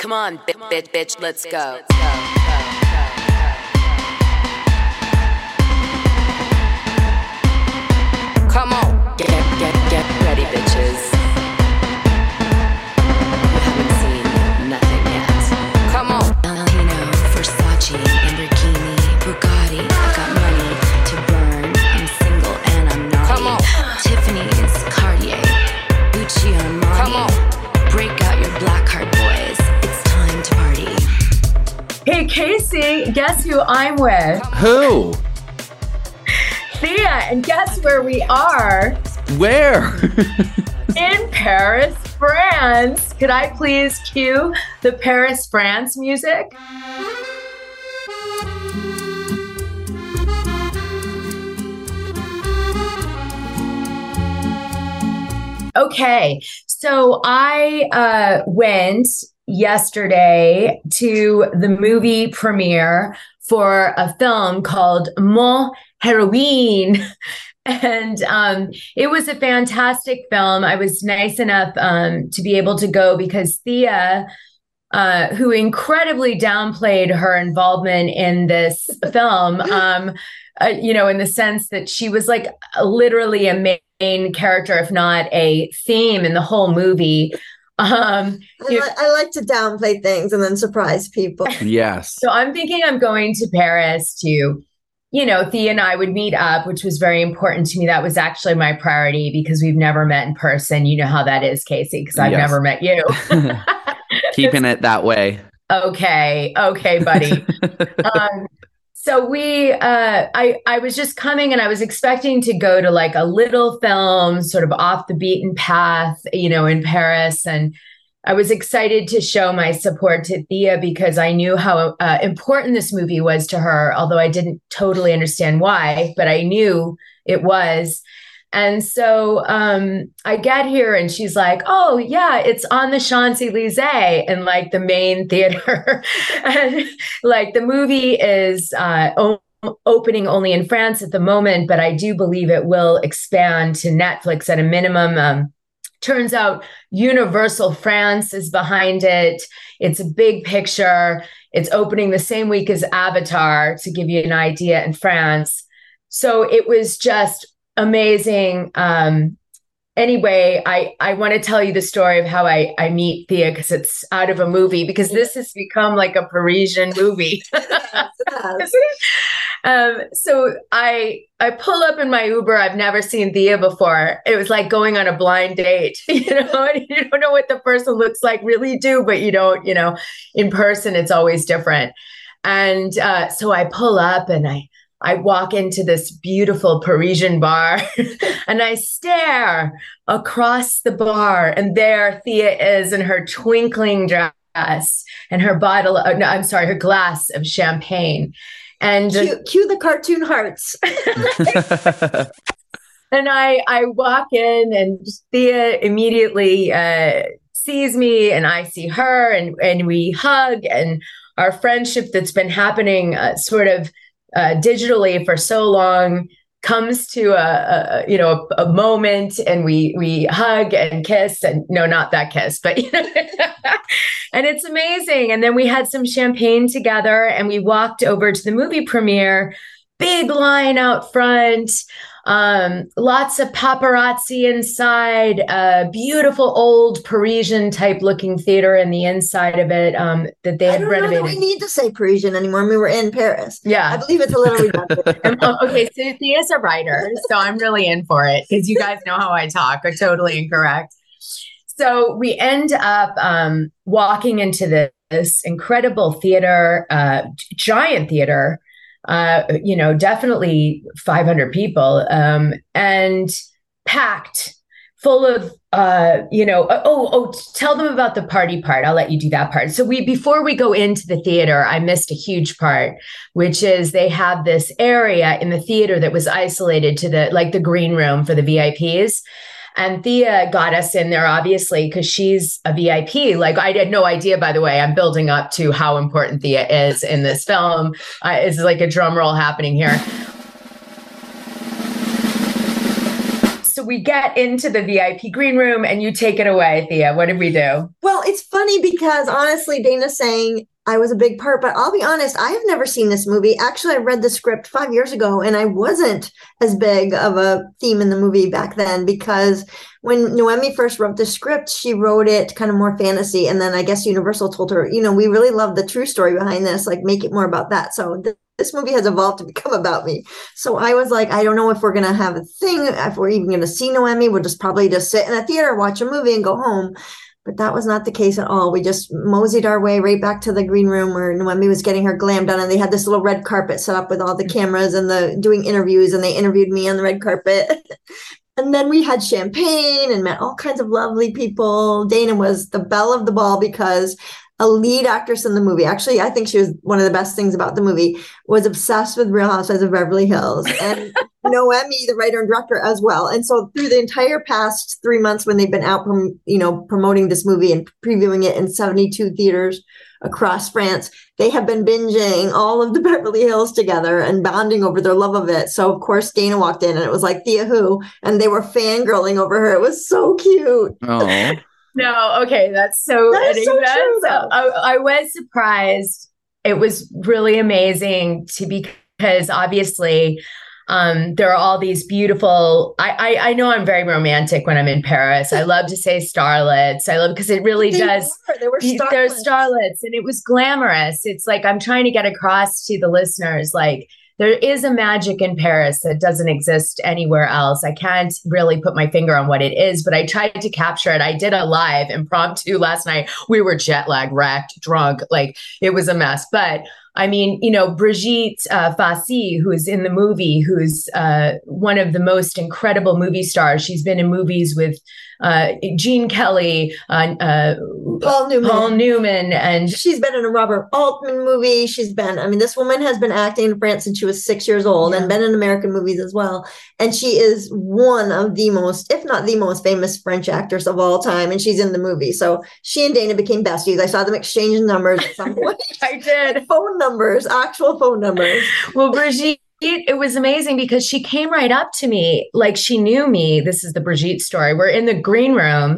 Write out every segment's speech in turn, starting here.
Come on, bitch, let's go. Come on, get ready, bitches. You haven't seen nothing yet. Come on. Valentino, Versace, Lamborghini, Bugatti. I got money to burn. I'm single and I'm naughty. Come on. Tiffany's, Cartier, Gucci, Armani. Come on. Break out your black card, boys. It's time to party. Hey, Casey, guess who I'm with? Who? Thea, and guess where we are? Where? In Paris, France. Could I please cue the Paris, France music? Okay, so I went yesterday to the movie premiere for a film called Mon Heroine. And it was a fantastic film. I was nice enough to be able to go because Thea, who incredibly downplayed her involvement in this film, in the sense that she was like literally a main character, if not a theme in the whole movie. I like to downplay things and then surprise people. Yes. So I'm thinking I'm going to Paris to, Thea and I would meet up, which was very important to me. That was actually my priority because we've never met in person. You know how that is, Casey, because I've never met you. Keeping it that way. Okay, buddy. So I was just coming and I was expecting to go to like a little film, sort of off the beaten path, in Paris. And I was excited to show my support to Thea because I knew how important this movie was to her, although I didn't totally understand why, but I knew it was. And so I get here and she's like, oh, yeah, it's on the Champs-Élysées and like the main theater. And like the movie is opening only in France at the moment, but I do believe it will expand to Netflix at a minimum. Turns out Universal France is behind it. It's a big picture. It's opening the same week as Avatar, to give you an idea, in France. So it was just amazing. Anyway, I want to tell you the story of how I meet Thea because it's out of a movie, because this has become like a Parisian movie. So I pull up in my Uber. I've never seen Thea before. It was like going on a blind date, and you don't know what the person looks like, really do, but you don't, in person, it's always different. And so I pull up and I walk into this beautiful Parisian bar and I stare across the bar, and there Thea is in her twinkling dress and her her glass of champagne. And cue the cartoon hearts. And I walk in and Thea immediately sees me and I see her, and we hug, and our friendship that's been happening sort of digitally for so long comes to a moment, and we hug and kiss, and no, not that kiss, but and it's amazing. And then we had some champagne together and we walked over to the movie premiere, big line out front, lots of paparazzi inside, a beautiful old Parisian type looking theater in the inside of it that they had renovated. I don't know that we need to say Parisian anymore. I mean, we're in Paris. Yeah. I believe it's a little redundant. Okay, so Thea's a writer, so I'm really in for it because you guys know how I talk. Are totally incorrect. So we end up walking into this incredible theater, giant theater, definitely 500 people, and packed, full of, tell them about the party part. I'll let you do that part. So before we go into the theater, I missed a huge part, which is they have this area in the theater that was isolated to the green room for the VIPs. And Thea got us in there, obviously, because she's a VIP. Like, I had no idea, by the way. I'm building up to how important Thea is in this film. It's like a drum roll happening here. So we get into the VIP green room and you take it away, Thea. What did we do? Well, it's funny because honestly, Dana's saying I was a big part, but I'll be honest, I have never seen this movie. Actually, I read the script 5 years ago and I wasn't as big of a theme in the movie back then because when Noemi first wrote the script, she wrote it kind of more fantasy. And then I guess Universal told her, we really love the true story behind this, like make it more about that. So this movie has evolved to become about me. So I was like, I don't know if we're going to have a thing, if we're even going to see Noemi. We'll probably just sit in a theater, watch a movie and go home. But that was not the case at all. We just moseyed our way right back to the green room where Noemi was getting her glam done. And they had this little red carpet set up with all the cameras and doing interviews. And they interviewed me on the red carpet. And then we had champagne and met all kinds of lovely people. Dana was the belle of the ball because a lead actress in the movie, actually, I think she was one of the best things about the movie, was obsessed with Real Housewives of Beverly Hills. And Noemi, the writer and director, as well. And so through the entire past 3 months when they've been out, promoting this movie and previewing it in 72 theaters across France, they have been binging all of the Beverly Hills together and bonding over their love of it. So of course Dana walked in and it was like Thea who, and they were fangirling over her. It was so cute. Oh. No, okay, that's so true, though. I was surprised. It was really amazing because obviously there are all these beautiful, I know I'm very romantic when I'm in Paris. I love to say starlets. I love because it really does. They were starlets. They're starlets and it was glamorous. It's like I'm trying to get across to the listeners, like there is a magic in Paris that doesn't exist anywhere else. I can't really put my finger on what it is, but I tried to capture it. I did a live impromptu last night. We were jet lag, wrecked, drunk, like it was a mess. But I mean, Brigitte Fossey, who's in the movie, who's one of the most incredible movie stars. She's been in movies with Gene Kelly, Paul Newman, and she's been in a Robert Altman movie. This woman has been acting in France since she was 6 years old and been in American movies as well. And she is one of the most, if not the most famous French actress of all time. And she's in the movie. So she and Dana became besties. I saw them exchange numbers at some point. I did. Phone numbers, actual phone numbers. Well, Brigitte, it was amazing because she came right up to me like she knew me. This is the Brigitte story. We're in the green room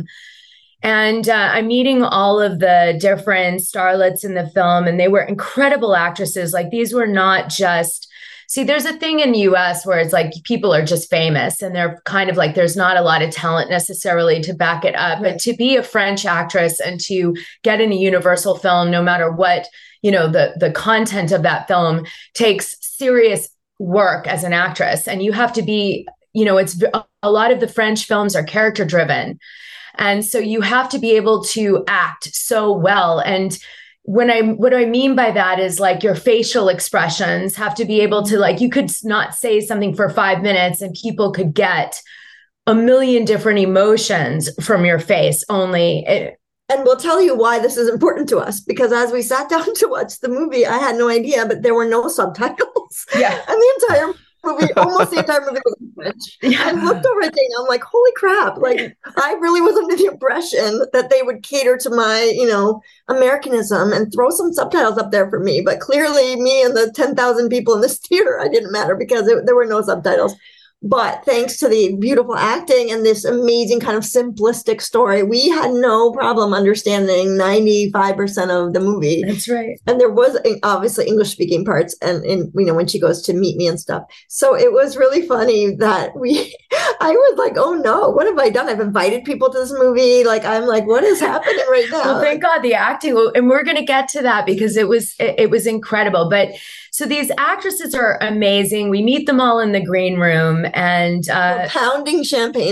and I'm meeting all of the different starlets in the film, and they were incredible actresses. Like these were not just, see, there's a thing in the US where it's like people are just famous and they're kind of like, there's not a lot of talent necessarily to back it up. But to be a French actress and to get in a Universal film, no matter what, the content of that film takes serious work as an actress. And you have to be, it's a lot of the French films are character driven. And so you have to be able to act so well. And what I mean by that is like your facial expressions have to be able to, like, you could not say something for 5 minutes and people could get a million different emotions from your face only. And we'll tell you why this is important to us, because as we sat down to watch the movie, I had no idea, but there were no subtitles. Yeah. And the entire movie, almost the entire movie was in French. Yeah. I looked over at Dana, I'm like, holy crap. Like, I really was under the impression that they would cater to my, Americanism and throw some subtitles up there for me. But clearly me and the 10,000 people in this theater, I didn't matter because there were no subtitles. But thanks to the beautiful acting and this amazing kind of simplistic story, we had no problem understanding 95% of the movie. That's right. And there was obviously English speaking parts and when she goes to meet me and stuff. So it was really funny that I was like, oh no, what have I done? I've invited people to this movie. Like, I'm like, what is happening right now? Well, thank God the acting, and we're going to get to that because it was incredible. But so these actresses are amazing. We meet them all in the green room and we're pounding champagne.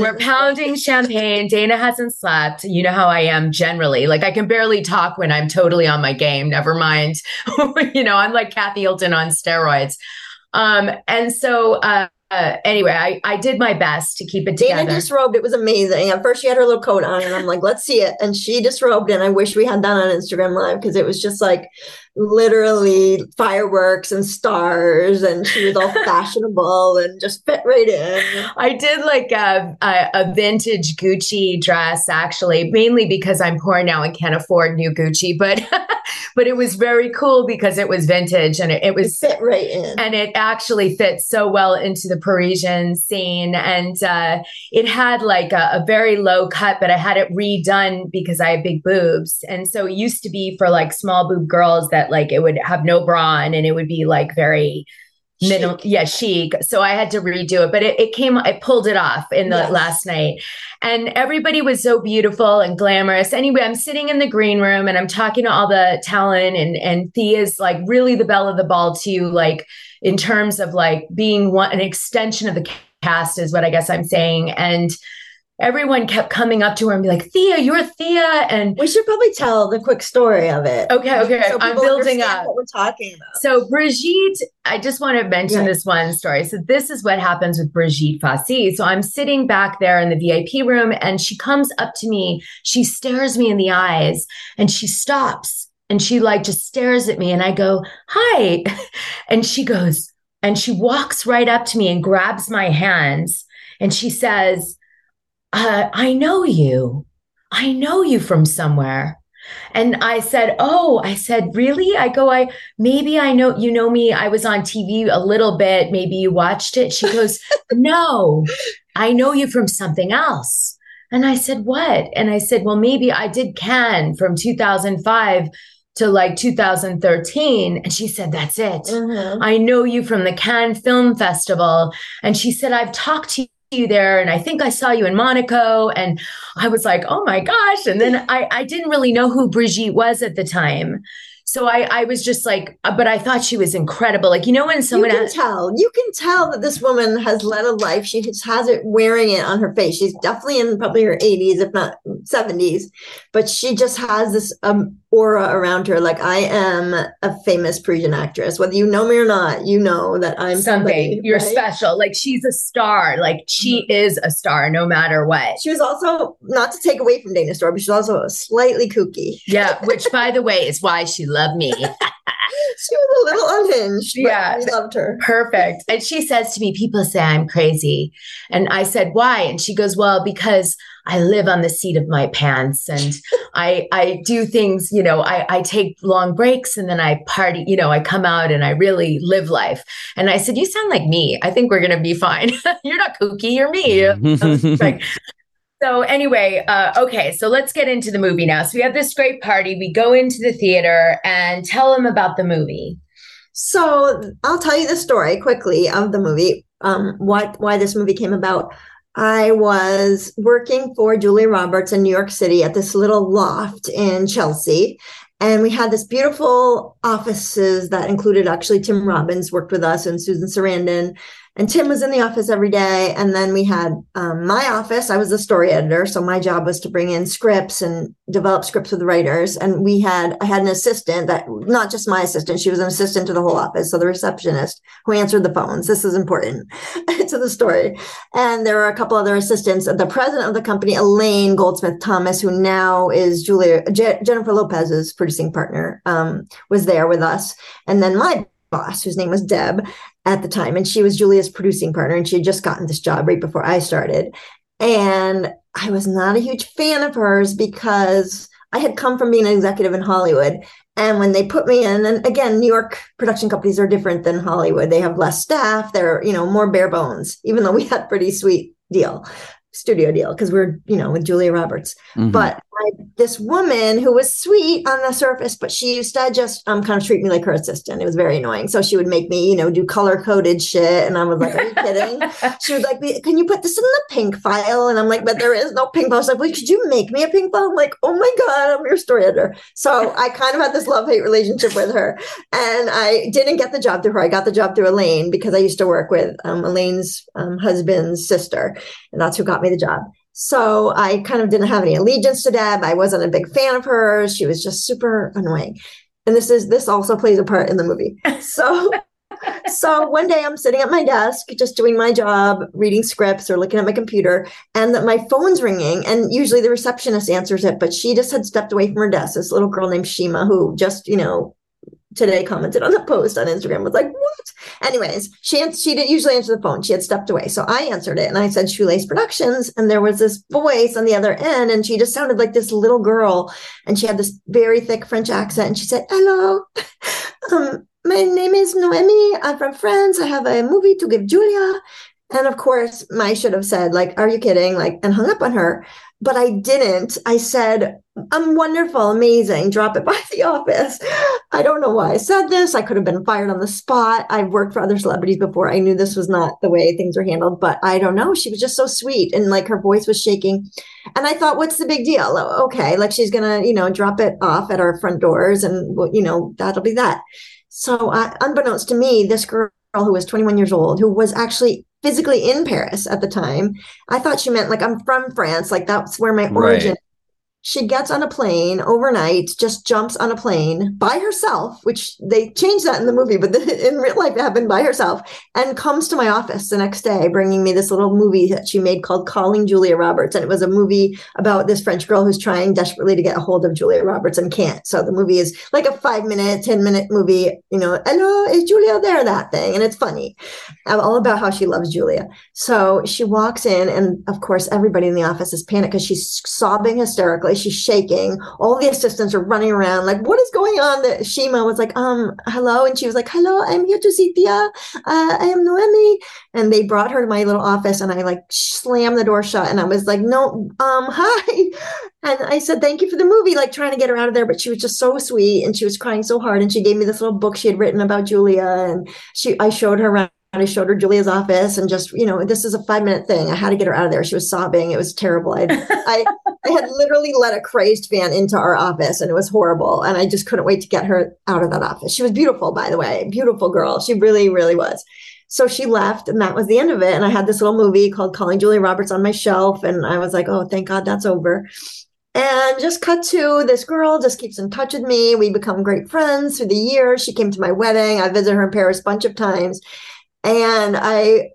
Dana hasn't slept. You know how I am generally. Like I can barely talk when I'm totally on my game. Never mind. I'm like Kathy Hilton on steroids. And so anyway, I did my best to keep it together. Dana disrobed. It was amazing. At first she had her little coat on and I'm like, let's see it. And she disrobed and I wish we had that on Instagram Live because it was just like literally fireworks and stars, and she was all fashionable and just fit right in. I did like a vintage Gucci dress, actually, mainly because I'm poor now and can't afford new Gucci, but but it was very cool because it was vintage and it was fit right in. And it actually fit so well into the Parisian scene. And it had like a very low cut, but I had it redone because I have big boobs. And so it used to be for like small boob girls that like it would have no bra on and it would be like very minimal, chic. So I had to redo it, but I pulled it off in the last night. And everybody was so beautiful and glamorous. Anyway, I'm sitting in the green room and I'm talking to all the talent, and Thea's like really the belle of the ball too, like in terms of like being an extension of the cast is what I guess I'm saying. And everyone kept coming up to her and be like, Thea, you're Thea. And we should probably tell the quick story of it. Okay. So I'm building up what we're talking about. So Brigitte, I just want to mention this one story. So this is what happens with Brigitte Fossey. So I'm sitting back there in the VIP room and she comes up to me. She stares me in the eyes and she stops and she like just stares at me and I go, hi. And she goes, and she walks right up to me and grabs my hands and she says, I know you. I know you from somewhere. And I said, really? I go, maybe I know, you know me. I was on TV a little bit. Maybe you watched it. She goes, no, I know you from something else. And I said, what? And I said, well, maybe I did Cannes from 2005 to like 2013. And she said, that's it. Mm-hmm. I know you from the Cannes Film Festival. And she said, I've talked to you there and I think I saw you in Monaco. And I was like, oh my gosh. And then I didn't really know who Brigitte was at the time. So I was just like, but I thought she was incredible. Like, you know, when someone you can tell that this woman has led a life. She just has it wearing it on her face. She's definitely in probably her 80s, if not 70s, but she just has this aura around her. Like, I am a famous Parisian actress. Whether you know me or not, you know that I'm somebody. You're special. Like, she's a star. Like, she is a star no matter what. She was also, not to take away from Dana Store, but she's also slightly kooky. Yeah, which, by the way, is why she loved me. She was a little unhinged. Yeah, we loved her. Perfect. And she says to me, people say I'm crazy. And I said, why? And she goes, well, because I live on the seat of my pants and I do things, you know, I take long breaks and then I party, you know, I come out and I really live life. And I said, you sound like me. I think we're going to be fine. You're not kooky. You're me. So anyway, okay, so let's get into the movie now. So we have this great party. We go into the theater and tell them about the movie. So I'll tell you the story quickly of the movie, why this movie came about. I was working for Julia Roberts in New York City at this little loft in Chelsea. And we had this beautiful offices that included actually Tim Robbins worked with us and Susan Sarandon. And Tim was in the office every day. And then we had my office. I was the story editor. So my job was to bring in scripts and develop scripts with the writers. And I had an assistant that, not just my assistant, she was an assistant to the whole office. So the receptionist who answered the phones. This is important to the story. And there were a couple other assistants. The president of the company, Elaine Goldsmith Thomas, who now is Jennifer Lopez's producing partner, was there with us. And then my boss, whose name was Deb at the time, and she was Julia's producing partner, and she had just gotten this job right before I started. And I was not a huge fan of hers because I had come from being an executive in Hollywood. And when they put me in, and again, New York production companies are different than Hollywood. They have less staff. They're, more bare bones, even though we had a pretty sweet studio deal, because we're, with Julia Roberts. Mm-hmm. But this woman who was sweet on the surface, but she used to just kind of treat me like her assistant. It was very annoying. So she would make me, do color-coded shit. And I was like, are you kidding? She would like, can you put this in the pink file? And I'm like, but there is no pink file. She's like, well, could you make me a pink file? I'm like, oh my God, I'm your story editor. So I kind of had this love-hate relationship with her. And I didn't get the job through her. I got the job through Elaine because I used to work with Elaine's husband's sister. And that's who got me the job. So I kind of didn't have any allegiance to Deb. I wasn't a big fan of hers. She was just super annoying. And this also plays a part in the movie. So one day I'm sitting at my desk, just doing my job, reading scripts or looking at my computer, and that my phone's ringing. And usually the receptionist answers it, but she just had stepped away from her desk. This little girl named Shima, who just, today commented on the post on Instagram, was like, what? Anyways, she didn't usually answer the phone. She had stepped away. So I answered it and I said, Shoelace Productions. And there was this voice on the other end, and she just sounded like this little girl. And she had this very thick French accent. And she said, hello, my name is Noemi. I'm from France. I have a movie to give Julia. And of course, I should have said, like, are you kidding? Like, and hung up on her. But I didn't. I said, I'm wonderful, amazing. Drop it by the office. I don't know why I said this. I could have been fired on the spot. I've worked for other celebrities before. I knew this was not the way things were handled, but I don't know. She was just so sweet, and like her voice was shaking. And I thought, what's the big deal? Okay, like she's going to, drop it off at our front doors, and, that'll be that. So unbeknownst to me, this girl who was 21 years old, who was actually physically in Paris at the time, I thought she meant like, I'm from France. Like that's where my origin. Right. She gets on a plane overnight, just jumps on a plane by herself, which they changed that in the movie, but in real life it happened by herself, and comes to my office the next day bringing me this little movie that she made called Calling Julia Roberts. And it was a movie about this French girl who's trying desperately to get a hold of Julia Roberts and can't. So the movie is like a 5-minute, 10-minute movie, hello, is Julia there? That thing. And it's funny, all about how she loves Julia. So she walks in, and of course, everybody in the office is panicked because she's sobbing hysterically. She's shaking. All the assistants are running around like, what is going on? The Shima was like, hello. And she was like, hello, I'm here to see Tia. I am Noemi. And they brought her to my little office, and I like slammed the door shut. And I was like, no, hi. And I said, thank you for the movie, like trying to get her out of there. But she was just so sweet, and she was crying so hard. And she gave me this little book she had written about Julia. And I showed her around. I showed her Julia's office, and just, this is a 5-minute thing. I had to get her out of there. She was sobbing. It was terrible. I had literally let a crazed fan into our office, and it was horrible. And I just couldn't wait to get her out of that office. She was beautiful, by the way, beautiful girl. She really, really was. So she left, and that was the end of it. And I had this little movie called Calling Julia Roberts on my shelf. And I was like, oh, thank God that's over. And just cut to, this girl just keeps in touch with me. We become great friends through the years. She came to my wedding. I visited her in Paris a bunch of times. And a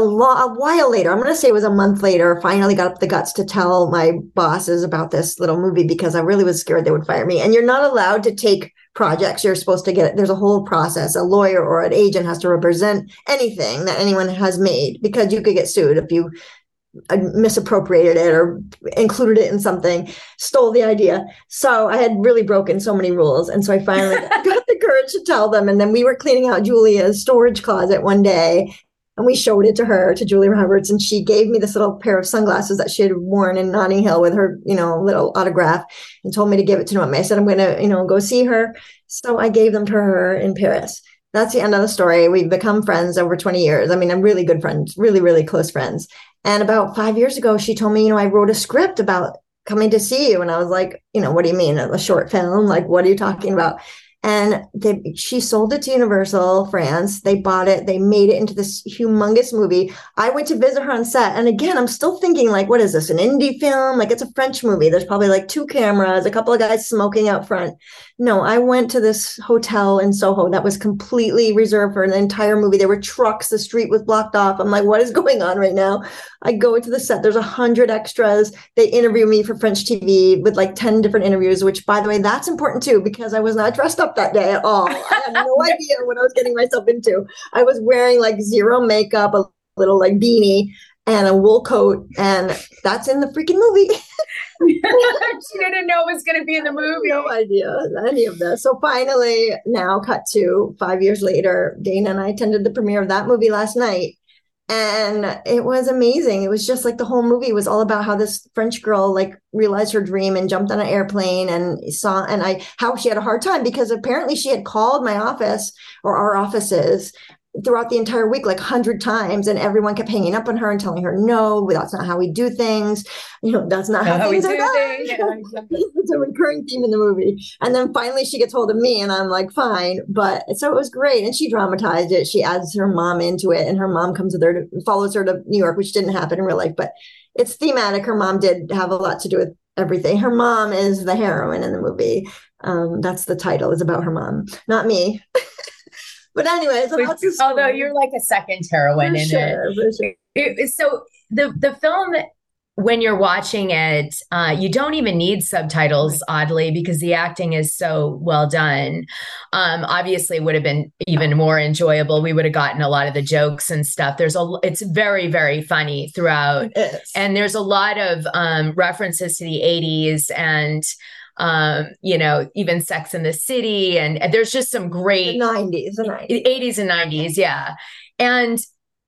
while later, I'm going to say it was a month later, finally got up the guts to tell my bosses about this little movie, because I really was scared they would fire me. And you're not allowed to take projects. You're supposed to get it. There's a whole process. A lawyer or an agent has to represent anything that anyone has made, because you could get sued if you misappropriated it or included it in something, stole the idea. So I had really broken so many rules. And so I finally got the courage to tell them. And then we were cleaning out Julia's storage closet one day, and we showed it to her, to Julia Roberts. And she gave me this little pair of sunglasses that she had worn in Notting Hill with her, little autograph, and told me to give it to Noemi. I said, I'm going to, go see her. So I gave them to her in Paris. That's the end of the story. We've become friends over 20 years. I mean, I'm really good friends, really, really close friends. And about 5 years ago, she told me, I wrote a script about coming to see you. And I was like, what do you mean? A short film? Like, what are you talking about? And she sold it to Universal France. They bought it. They made it into this humongous movie. I went to visit her on set. And again, I'm still thinking, like, what is this, an indie film? Like, it's a French movie. There's probably like 2 cameras, a couple of guys smoking out front. No, I went to this hotel in Soho that was completely reserved for the entire movie. There were trucks. The street was blocked off. I'm like, what is going on right now? I go to the set. There's 100 extras. They interview me for French TV with like 10 different interviews, which, by the way, that's important too, because I was not dressed up that day at all. I had no idea what I was getting myself into. I was wearing like zero makeup, a little like beanie, and a wool coat, and that's in the freaking movie. She didn't know it was going to be in the movie. No idea any of this. So finally, now cut to 5 years later, Dana and I attended the premiere of that movie last night. And it was amazing. It was just like the whole movie was all about how this French girl like realized her dream and jumped on an airplane and how she had a hard time, because apparently she had called my office or our offices throughout the entire week, like 100 times. And everyone kept hanging up on her and telling her, no, that's not how we do things. That's not how things are done. It's a recurring theme in the movie. And then finally she gets hold of me, and I'm like, fine. But so it was great. And she dramatized it. She adds her mom into it, and her mom comes with her, follows her to New York, which didn't happen in real life, but it's thematic. Her mom did have a lot to do with everything. Her mom is the heroine in the movie. That's the title, is about her mom, not me. But anyways, although you're like a second heroine in it. So the film, when you're watching it, you don't even need subtitles, oddly, because the acting is so well done. obviously would have been even more enjoyable. We would have gotten a lot of the jokes and stuff. It's very, very funny throughout. And there's a lot of references to the 80s and even Sex in the City. And there's just some great the 90s. 80s and 90s. Yeah. And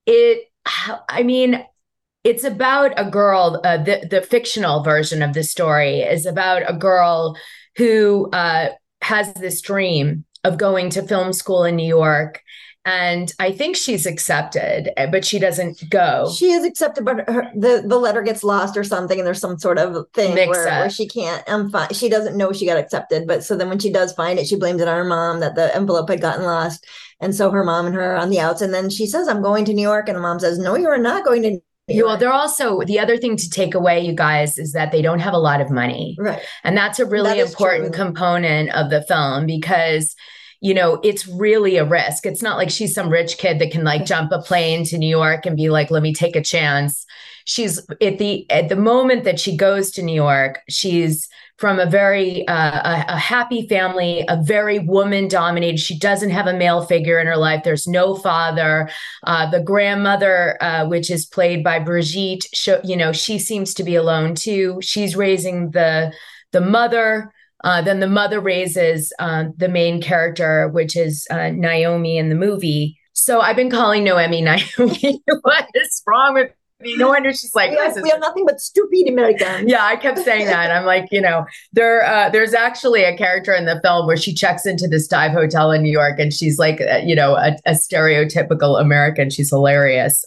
it's about a girl, the fictional version of the story is about a girl who has this dream of going to film school in New York. And I think she's accepted, but she doesn't go. She is accepted, but the letter gets lost or something. And there's some sort of thing where she can't, she doesn't know she got accepted. But so then when she does find it, she blames it on her mom that the envelope had gotten lost. And so her mom and her are on the outs. And then she says, I'm going to New York. And the mom says, no, you are not going to New York. Well, they're also, the other thing to take away, you guys, is that they don't have a lot of money. Right. And that's a really important component of the film because, it's really a risk. It's not like she's some rich kid that can like jump a plane to New York and be like, let me take a chance. She's at the moment that she goes to New York, she's from a very a happy family, a very woman dominated. She doesn't have a male figure in her life. There's no father. The grandmother, which is played by Brigitte, she seems to be alone too. She's raising the mother. Then the mother raises the main character, which is Naomi in the movie. So I've been calling Noemi Naomi. What is wrong with me? No wonder she's like, we have nothing but stupid Americans. Yeah, I kept saying that. I'm like, there's actually a character in the film where she checks into this dive hotel in New York and she's like, a stereotypical American. She's hilarious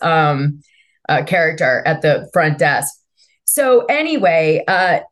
character at the front desk. So anyway,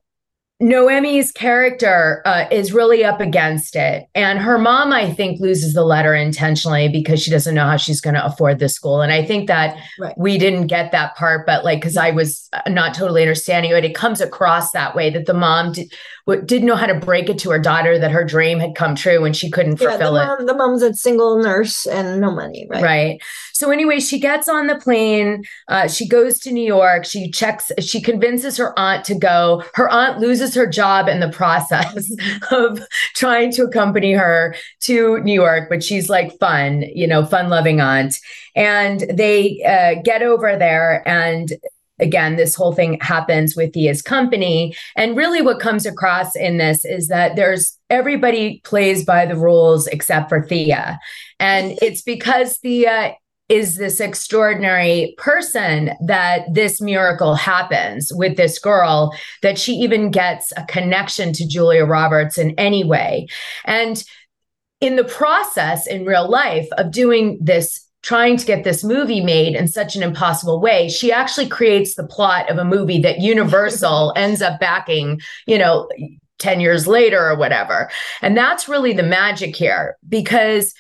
Noemi's character is really up against it. And her mom, I think, loses the letter intentionally because she doesn't know how she's going to afford the school. And I think that we didn't get that part, but because I was not totally understanding it, it comes across that way that the mom didn't know how to break it to her daughter that her dream had come true and she couldn't fulfill it. The mom's a single nurse and no money, right? Right. So anyway, she gets on the plane. She goes to New York. She convinces her aunt to go. Her aunt loses her job in the process of trying to accompany her to New York, but she's like fun-loving aunt. And they get over there and again, this whole thing happens with Thea's company. And really what comes across in this is that everybody plays by the rules except for Thea. And it's because Thea is this extraordinary person that this miracle happens with this girl, that she even gets a connection to Julia Roberts in any way. And in the process, in real life of doing this, trying to get this movie made in such an impossible way, she actually creates the plot of a movie that Universal ends up backing, 10 years later or whatever. And that's really the magic here because,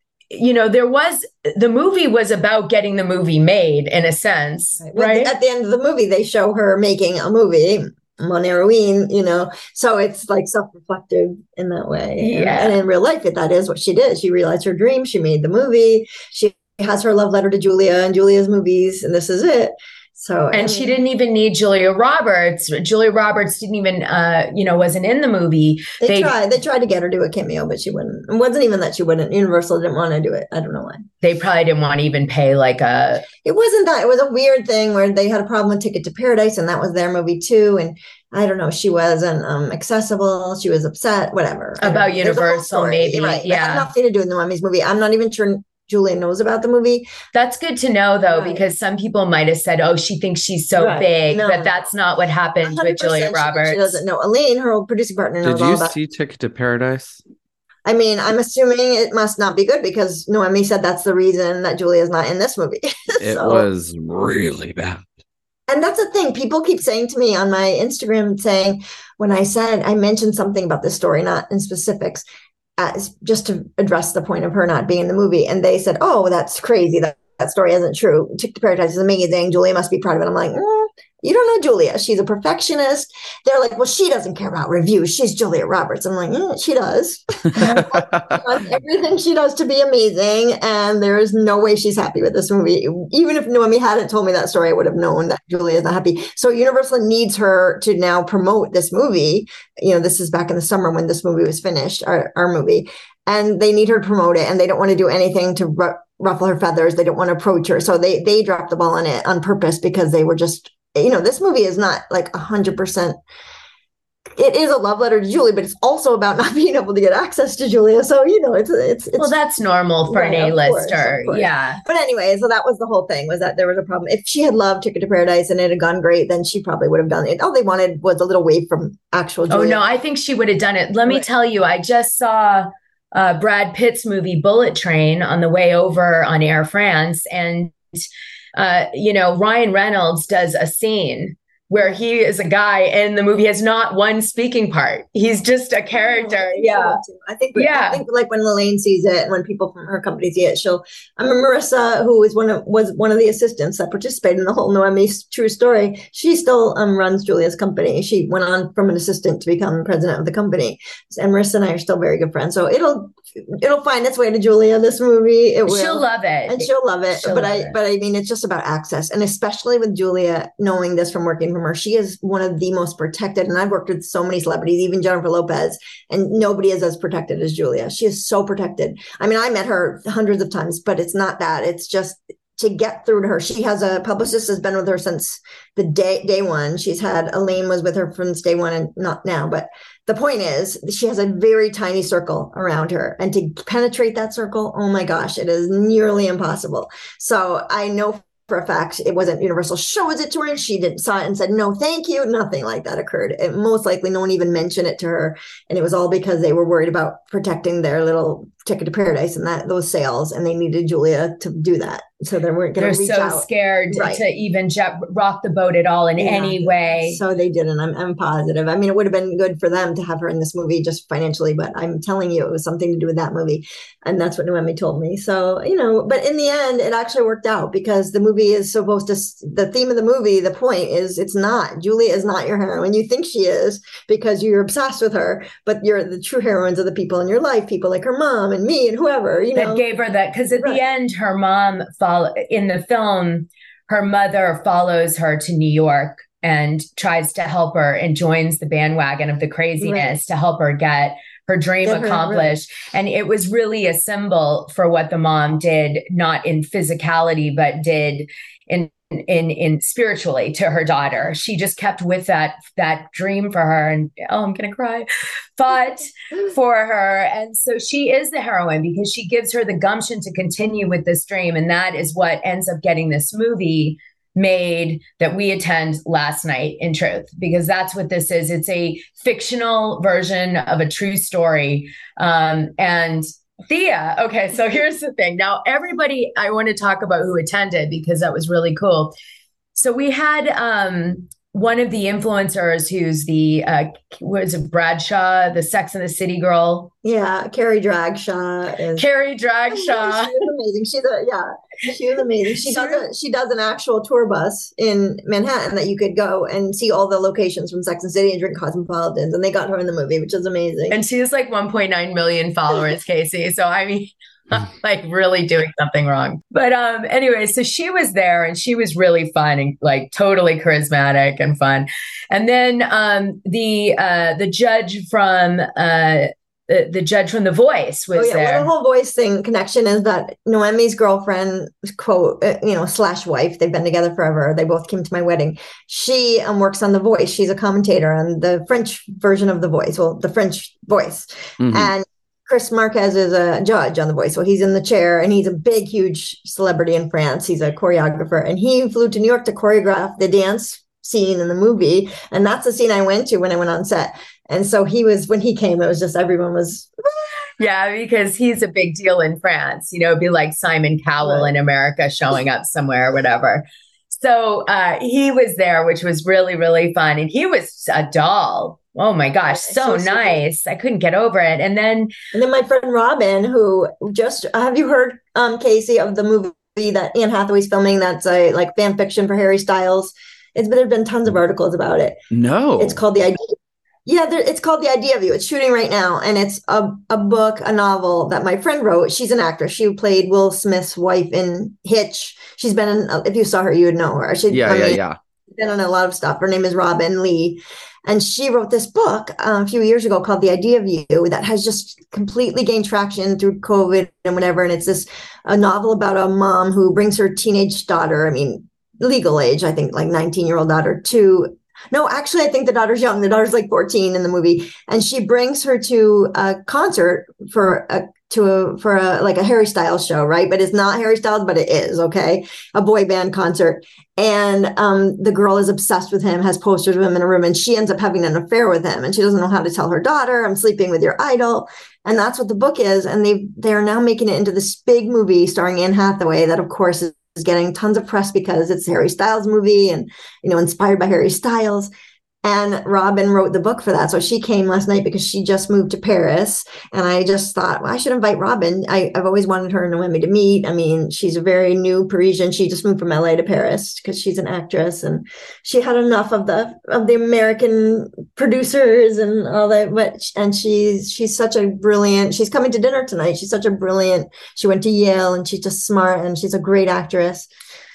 the movie was about getting the movie made in a sense, right? At the end of the movie, they show her making a movie, Mon Heroine, so it's like self-reflective in that way. Yeah. And in real life, that is what she did. She realized her dream. She made the movie. She has her love letter to Julia and Julia's movies, and this is it. So, she didn't even need Julia Roberts. Julia Roberts didn't even, wasn't in the movie. They tried to get her to do a cameo, but she wouldn't. It wasn't even that she wouldn't. Universal didn't want to do it. I don't know why. They probably didn't want to even pay It wasn't that. It was a weird thing where they had a problem with Ticket to Paradise, and that was their movie too. And I don't know. She wasn't accessible. She was upset. Whatever. About Universal, maybe. Right. Yeah. It had nothing to do with the Mummy's movie. I'm not even sure Julia knows about the movie. That's good to know, though, because some people might have said, oh, she thinks she's so big, but that's not what happens with Julia Roberts. She doesn't know. Elaine, her old producing partner, knows all about. Did you see Ticket to Paradise? I mean, I'm assuming it must not be good because Noemi said that's the reason that Julia's not in this movie. It was really bad. And that's the thing. People keep saying to me on my Instagram saying, when I mentioned something about this story, not in specifics, just to address the point of her not being in the movie. And they said, oh, that's crazy. That story isn't true. Ticket to Paradise is amazing. Julia must be proud of it. I'm like, you don't know Julia. She's a perfectionist. They're like, well, she doesn't care about reviews. She's Julia Roberts. I'm like, she does. Everything she does to be amazing. And there is no way she's happy with this movie. Even if Noemi hadn't told me that story, I would have known that Julia is not happy. So Universal needs her to now promote this movie. This is back in the summer when this movie was finished, our movie. and they need her to promote it, and they don't want to do anything to ruffle her feathers. They don't want to approach her. So they dropped the ball on it on purpose because they were just, this movie is not like 100%. It is a love letter to Julie, but it's also about not being able to get access to Julia. So, it's well, that's normal for an A-lister. Yeah. But anyway, so that was the whole thing, was that there was a problem. If she had loved Ticket to Paradise and it had gone great, then she probably would have done it. All they wanted was a little wave from actual Julia. Oh, no, I think she would have done it. Let me tell you, I just saw Brad Pitt's movie Bullet Train on the way over on Air France. And, Ryan Reynolds does a scene where he is a guy and the movie has not one speaking part. He's just a character. I think like when Lelaine sees it and when people from her company see it, Marissa, who was one of the assistants that participated in the whole Noemi's true story, she still runs Julia's company. She went on from an assistant to become president of the company. And Marissa and I are still very good friends. So it'll find its way to Julia, this movie. It will. She'll love it. And she'll love it. But I mean, it's just about access. And especially with Julia, knowing this from working from her, she is one of the most protected. And I've worked with so many celebrities, even Jennifer Lopez, and nobody is as protected as Julia. She is so protected. I mean, I met her hundreds of times, but it's not that. It's just to get through to her. She has a publicist has been with her since the day one. She's had Elaine was with her since day one and not now. But the point is, she has a very tiny circle around her. And to penetrate that circle, oh my gosh, it is nearly impossible. So I know for a fact it wasn't Universal shows it to her and she saw it and said, no, thank you. Nothing like that occurred. It most likely no one even mentioned it to her. And it was all because they were worried about protecting their little Ticket to Paradise and those sales. And they needed Julia to do that. So they weren't going to reach out. They're so scared to even rock the boat at all in any way. So they didn't. I'm positive. I mean, it would have been good for them to have her in this movie just financially, but I'm telling you, it was something to do with that movie. And that's what Noemi told me. So, but in the end, it actually worked out because the movie is supposed to, the theme of the movie, the point is it's not. Julia is not your heroine. You think she is because you're obsessed with her, but you're the true heroines of the people in your life, people like her mom and me and whoever, that gave her that. Because at the end, her mom in the film, her mother follows her to New York and tries to help her and joins the bandwagon of the craziness to help her get her dream accomplished. And it was really a symbol for what the mom did, not in physicality, but did in spiritually to her daughter. She just kept with that dream for her, and I'm gonna cry, fought for her. And so she is the heroine because she gives her the gumption to continue with this dream. And that is what ends up getting this movie made that we attend last night, in truth, because that's what this is. It's a fictional version of a true story. And Thea, okay, so here's the thing. Now, everybody, I want to talk about who attended because that was really cool. So we had one of the influencers who's the, was it Bradshaw, the Sex and the City girl? Yeah, Carrie Dragshaw. Carrie Dragshaw. She was amazing. She was amazing. She does an actual tour bus in Manhattan that you could go and see all the locations from Sex and City and drink Cosmopolitans. And they got her in the movie, which is amazing. And she has like 1.9 million followers, Casey. So I mean, like really doing something wrong. But anyway, so she was there and she was really fun and like totally charismatic and fun. And then the judge from the judge from The Voice was there. Well, the whole Voice thing connection is that Noemi's girlfriend, quote, slash wife, they've been together forever. They both came to my wedding. She works on The Voice. She's a commentator on the French version of The Voice. Well, the French Voice. Mm-hmm. And Chris Marquez is a judge on The Voice. So he's in the chair and he's a big, huge celebrity in France. He's a choreographer and he flew to New York to choreograph the dance scene in the movie. And that's the scene I went to when I went on set. And so when he came, it was just, everyone was. Yeah, because he's a big deal in France. It'd be like Simon Cowell in America showing up somewhere or whatever. So he was there, which was really, really fun. And he was a doll. Oh my gosh, so nice. I couldn't get over it. And then my friend Robin, who have you heard, Casey, of the movie that Anne Hathaway's filming that's a like fan fiction for Harry Styles? There've been tons of articles about it. No. It's called The Idea. Yeah, it's called The Idea of You. It's shooting right now. And it's a book, a novel that my friend wrote. She's an actress. She played Will Smith's wife in Hitch. She's been in, if you saw her, you would know her. She's been on a lot of stuff. Her name is Robin Lee. And she wrote this book a few years ago called The Idea of You that has just completely gained traction through COVID and whatever. And it's a novel about a mom who brings her teenage daughter, I mean, legal age, I think like 19-year-old daughter no, actually, I think the daughter's young. The daughter's like 14 in the movie. And she brings her to a concert for a Harry Styles show, right? But it's not Harry Styles, but it is, okay? A boy band concert. And the girl is obsessed with him, has posters of him in a room, and she ends up having an affair with him. And she doesn't know how to tell her daughter, I'm sleeping with your idol. And that's what the book is. And they're now making it into this big movie starring Anne Hathaway that, of course, is getting tons of press because it's a Harry Styles movie and, inspired by Harry Styles. And Robin wrote the book for that. So she came last night because she just moved to Paris. And I just thought, well, I should invite Robin. I've always wanted her and Noemi to meet. I mean, she's a very new Parisian. She just moved from LA to Paris because she's an actress. And she had enough of the American producers and all that. And she's such a brilliant, she's coming to dinner tonight. She's such a brilliant, she went to Yale and she's just smart and she's a great actress.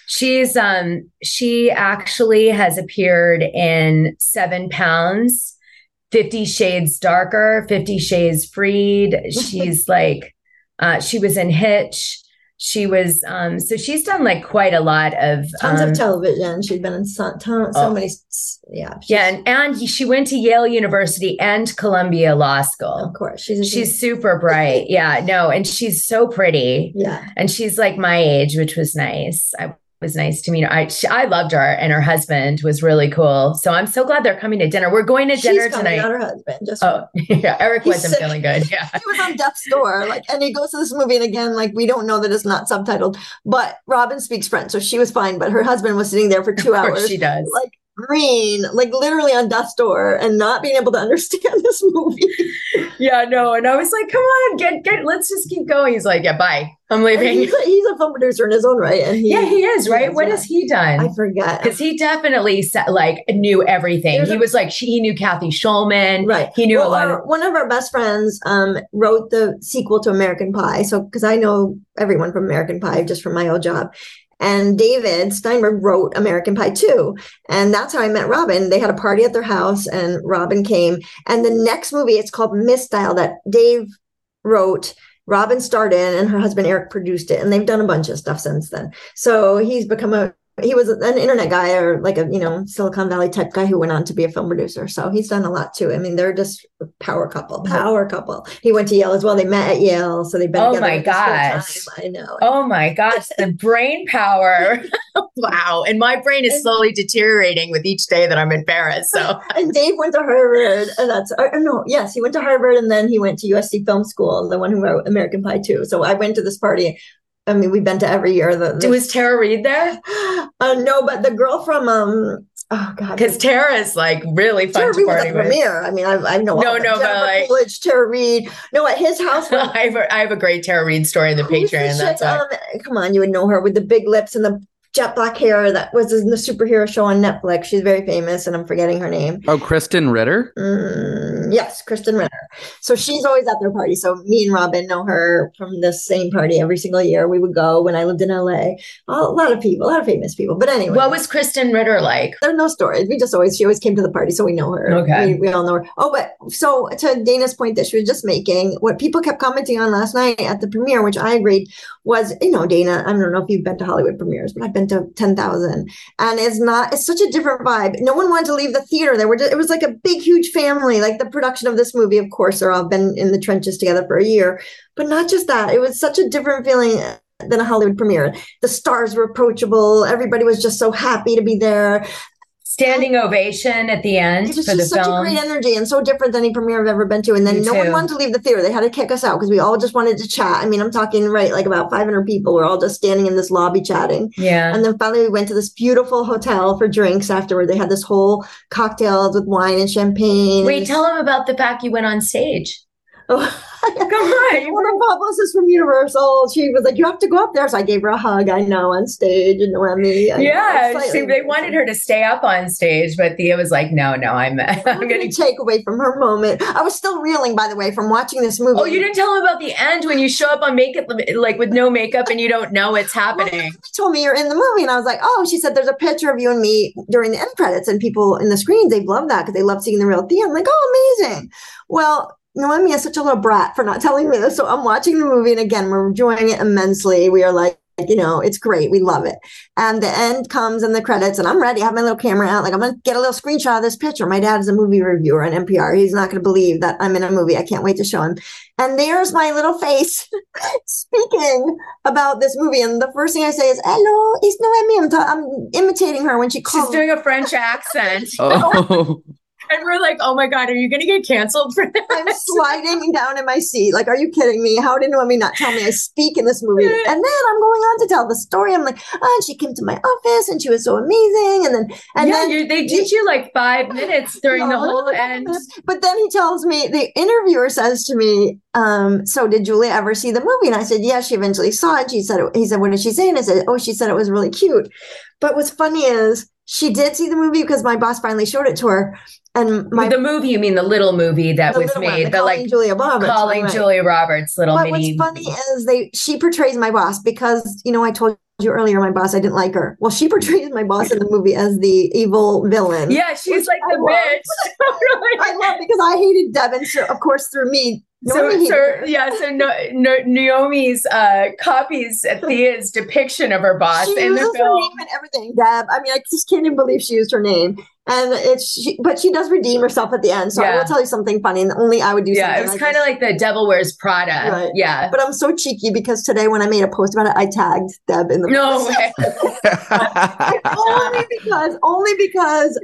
She actually has appeared in 7 Pounds, 50 Shades Darker, 50 Shades Freed. She's like, she was in Hitch. She was, so she's done like quite a lot of tons of television. She's been in so many, yeah. Yeah, and she went to Yale University and Columbia Law School. Of course, she's super bright. Yeah, no, and she's so pretty. Yeah, and she's like my age, which was nice. Was nice to meet her. I loved her, and her husband was really cool. So I'm so glad they're coming to dinner. We're going to dinner tonight. Not her husband. Yeah, Eric wasn't feeling good. Yeah, he was on death's door. And he goes to this movie, and again, we don't know that it's not subtitled. But Robin speaks French, so she was fine. But her husband was sitting there for 2 hours. Of course she does. Green, literally on death's door, and not being able to understand this movie. Yeah, no. And I was like, come on, get let's just keep going. He's like, yeah, bye. I'm leaving. He's a film producer in his own right. And he is, right? What has he done? I forget. Because he definitely knew everything. He knew Kathy Schulman. Right. He knew a lot of. One of our best friends wrote the sequel to American Pie. So, because I know everyone from American Pie just from my old job. And David Steinberg wrote American Pie 2. And that's how I met Robin. They had a party at their house and Robin came. And the next movie, it's called Misstyle, that Dave wrote. Robin starred in and her husband Eric produced it. And they've done a bunch of stuff since then. So he was an internet guy or a Silicon Valley type guy who went on to be a film producer. So he's done a lot too. I mean, they're just a power couple. He went to Yale as well. They met at Yale. So they've been together. Oh my gosh. I know. Oh my gosh. The brain power. Wow. And my brain is slowly deteriorating with each day that I'm in Paris. So and Dave went to Harvard. And he went to Harvard and then he went to USC Film School, the one who wrote American Pie 2. So I went to this party. I mean, we've been to every year. Was Tara Reid there? No, but the girl from oh god, because Tara's really fun Tara to Reid party was at with. Premiere. I mean, I know. But Coolidge, Tara Reid. No, at his house. I have a great Tara Reid story in the Patreon. That's come on, you would know her with the big lips and the jet black hair that was in the superhero show on Netflix. She's very famous, and I'm forgetting her name. Oh, Kristen Ritter? Yes, Kristen Ritter. So she's always at their party. So me and Robin know her from the same party every single year. We would go when I lived in LA. A lot of famous people. But anyway. What was Kristen Ritter like? There are no stories. She always came to the party, so we know her. Okay. We all know her. Oh, but so to Dana's point that she was just making, what people kept commenting on last night at the premiere, which I agreed, was, Dana, I don't know if you've been to Hollywood premieres, but I've been to 10,000, and it's such a different vibe. No one wanted to leave the theater. It was like a big, huge family. Like the production of this movie, of course, they're all been in the trenches together for a year, but not just that. It was such a different feeling than a Hollywood premiere. The stars were approachable. Everybody was just so happy to be there. Standing ovation at the end it was for just the such film. a great energy and so different than any premiere I've ever been to. And then no one wanted to leave the theater. They had to kick us out because we all just wanted to chat. I mean, I'm talking about 500 people. We're all just standing in this lobby chatting. Yeah. And then finally we went to this beautiful hotel for drinks afterward. They had this whole cocktails with wine and champagne. Wait, tell them about the fact you went on stage. Come on. One of publicists from Universal, she was like, you have to go up there. So I gave her a hug. I know, on stage, and Noemi. They wanted her to stay up on stage, but Thea was like, no, I'm going to take away from her moment. I was still reeling, by the way, from watching this movie. Oh, you didn't tell him about the end when you show up on makeup, like with no makeup, and you don't know what's happening. Well, she told me you're in the movie, and I was like, oh, she said there's a picture of you and me during the end credits, and people in the screens, they love that because they love seeing the real Thea. I'm like, oh, amazing. Well, Noemi is such a little brat for not telling me this. So I'm watching the movie, and again, we're enjoying it immensely. We are like, it's great. We love it. And the end comes and the credits, and I'm ready. I have my little camera out. Like, I'm going to get a little screenshot of this picture. My dad is a movie reviewer on NPR. He's not going to believe that I'm in a movie. I can't wait to show him. And there's my little face speaking about this movie. And the first thing I say is, hello, it's Noemi. I'm imitating her when she calls. She's doing a French accent. Oh. And we're like, oh my God, are you going to get canceled for this? I'm sliding down in my seat. Like, are you kidding me? How did Noemi not tell me I speak in this movie? And then I'm going on to tell the story. I'm like, and she came to my office and she was so amazing. And then they teach you like 5 minutes during the whole end. But then he tells me, the interviewer says to me, so did Julia ever see the movie? And I said, yeah, she eventually saw it. He said, what did she say? And I said, oh, she said it was really cute. But what's funny is she did see the movie because my boss finally showed it to her. And the movie, you mean the little movie that was made, the like Julia Roberts, calling Julia Roberts little but mini. What's funny is she portrays my boss because, I told you earlier, my boss, I didn't like her. Well, she portrays my boss in the movie as the evil villain. Yeah, she's like the bitch. I love because I hated Deb, and so, of course, through me. Naomi's copies Thea's depiction of her boss in the film. Her name and everything, Deb. I mean, I just can't even believe she used her name. And but she does redeem herself at the end. So I will tell you something funny, and only I would do something. Yeah, it was kind of like the Devil Wears Prada. Right. Yeah. But I'm so cheeky because today when I made a post about it, I tagged Deb in the No way. only because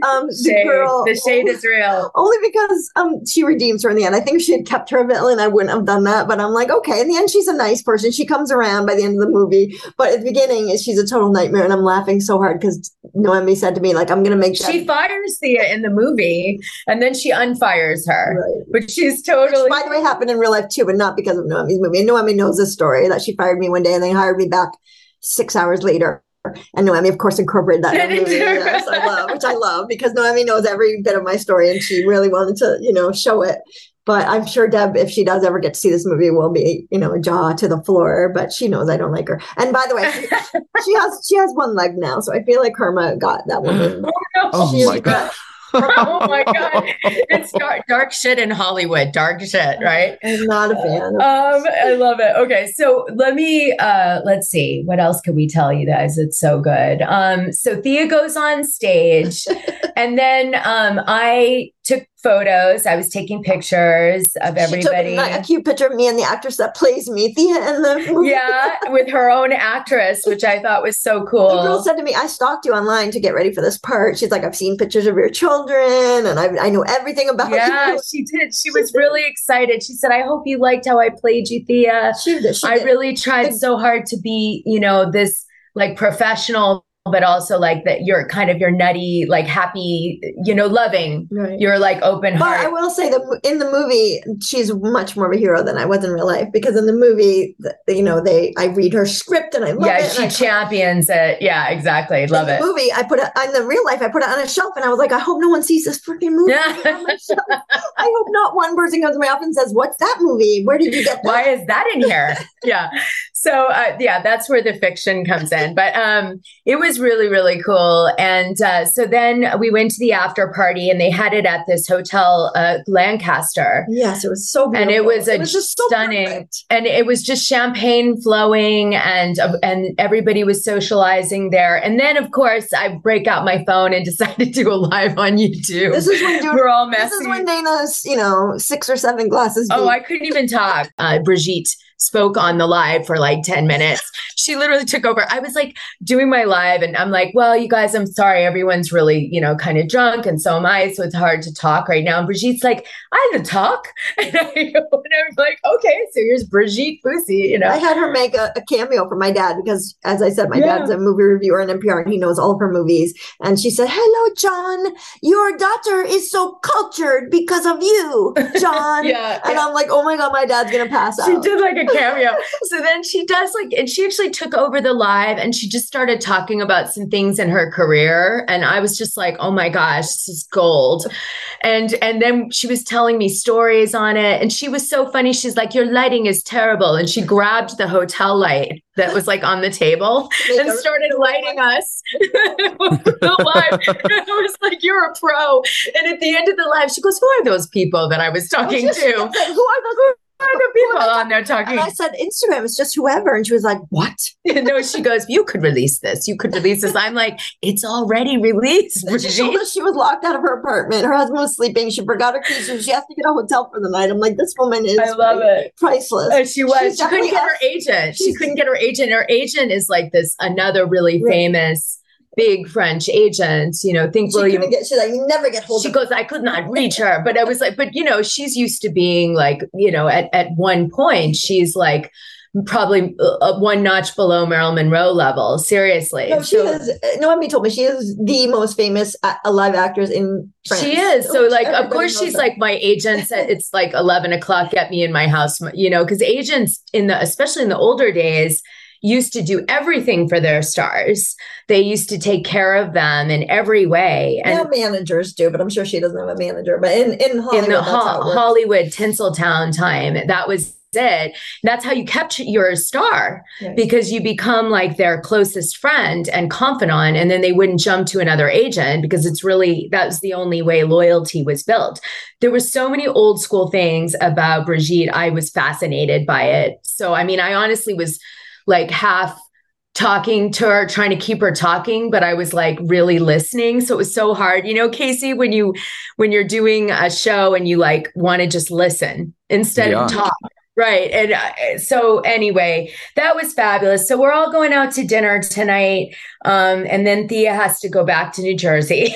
the shade is real. Only because she redeems her in the end. I think if she had kept her a villain, I wouldn't have done that. But I'm like, okay. In the end, she's a nice person. She comes around by the end of the movie. But at the beginning, she's a total nightmare. And I'm laughing so hard because Noemi said to me, like, I'm going to make She fires Thea in the movie, and then she unfires her. Right. But she's totally... Which, by the way, happened in real life, too, but not because of Noemi's movie. And Noemi knows this story, that she fired me one day, and they hired me back 6 hours later. And Noemi, of course, incorporated that in the movie, which I love, because Noemi knows every bit of my story, and she really wanted to, show it. But I'm sure Deb, if she does ever get to see this movie, will be, a jaw to the floor. But she knows I don't like her. And by the way, she has one leg now, so I feel like Karma got that woman. Oh my God. Oh my God. It's dark shit in Hollywood. Dark shit, right? I'm not a fan. I love it. Okay. So let's see. What else can we tell you guys? It's so good. So Thea goes on stage and then I took photos. I was taking pictures of everybody. She took a cute picture of me and the actress that plays me, Thea, in the movie. Yeah, with her own actress, which I thought was so cool. The girl said to me, I stalked you online to get ready for this part. She's like, I've seen pictures of your children and I know everything about you. Yeah, she did. She was really excited. She said, I hope you liked how I played you, Thea. She did. I really tried so hard to be, this like professional, but also like that you're kind of your nutty, like happy, loving. Right. You're like open heart. But I will say that in the movie, she's much more of a hero than I was in real life, because in the movie, I read her script and I love it. Yeah, she champions it. Yeah, exactly. Love it. In the movie, in the real life, I put it on a shelf and I was like, I hope no one sees this freaking movie. I hope not one person comes to my office and says, what's that movie? Where did you get that? Why is that in here? Yeah. So that's where the fiction comes in. But it was really, really cool. And so then we went to the after party and they had it at this hotel, Lancaster. Yes, it was so beautiful. And it was just stunning. So and it was just champagne flowing and everybody was socializing there. And then, of course, I break out my phone and decided to go live on YouTube. This is when we're all messy. This is when Dana's, 6 or 7 glasses deep. Oh, I couldn't even talk. Brigitte spoke on the live for like 10 minutes. She literally took over. I was like doing my live and I'm like, well, you guys, I'm sorry. Everyone's really, kind of drunk and so am I. So it's hard to talk right now. And Brigitte's like, I had to talk. And I'm like, okay, so here's Brigitte Fousey, I had her make a cameo for my dad because, as I said, my dad's a movie reviewer on NPR and he knows all of her movies. And she said, hello, John, your daughter is so cultured because of you, John. And I'm like, oh my God, my dad's going to pass out. She did like a cameo. So then she does and she actually took over the live and she just started talking about some things in her career. And I was just like, oh my gosh, this is gold. And then she was telling me stories on it. And she was so funny. She's like, your lighting is terrible. And she grabbed the hotel light that was like on the table and started lighting us the live. And I was like, you're a pro. And at the end of the live, she goes, who are those people that I was talking to? Who are the people on there talking? And I said, Instagram, it's just whoever. And she was like, what? No, she goes, you could release this. You could release this. I'm like, it's already released. She was locked out of her apartment. Her husband was sleeping. She forgot her keys. So she has to get a hotel for the night. I'm like, this woman is priceless. And she was. She couldn't get her agent. She couldn't get her agent. Her agent is like another really famous big French agent, think William. She's like, you never get hold of her. She goes, I could not reach her. But I was like, she's used to being like, at one point, she's like probably one notch below Marilyn Monroe level. Seriously. No, she is. Noemi told me she is the most famous live actress in France. She is. So like, of course, she's like my agent said it's like 11 o'clock, get me in my house, because agents especially in the older days, used to do everything for their stars. They used to take care of them in every way. And managers do, but I'm sure she doesn't have a manager. But in Hollywood, in the Hollywood Tinseltown time, that was it. That's how you kept your star, because you become like their closest friend and confidant, and then they wouldn't jump to another agent because that's the only way loyalty was built. There were so many old school things about Brigitte. I was fascinated by it. So, I honestly was like half talking to her, trying to keep her talking, but I was like really listening. So it was so hard, Casey, when you're doing a show and you like want to just listen instead of talk. Right. And so anyway, that was fabulous. So we're all going out to dinner tonight. And then Thea has to go back to New Jersey.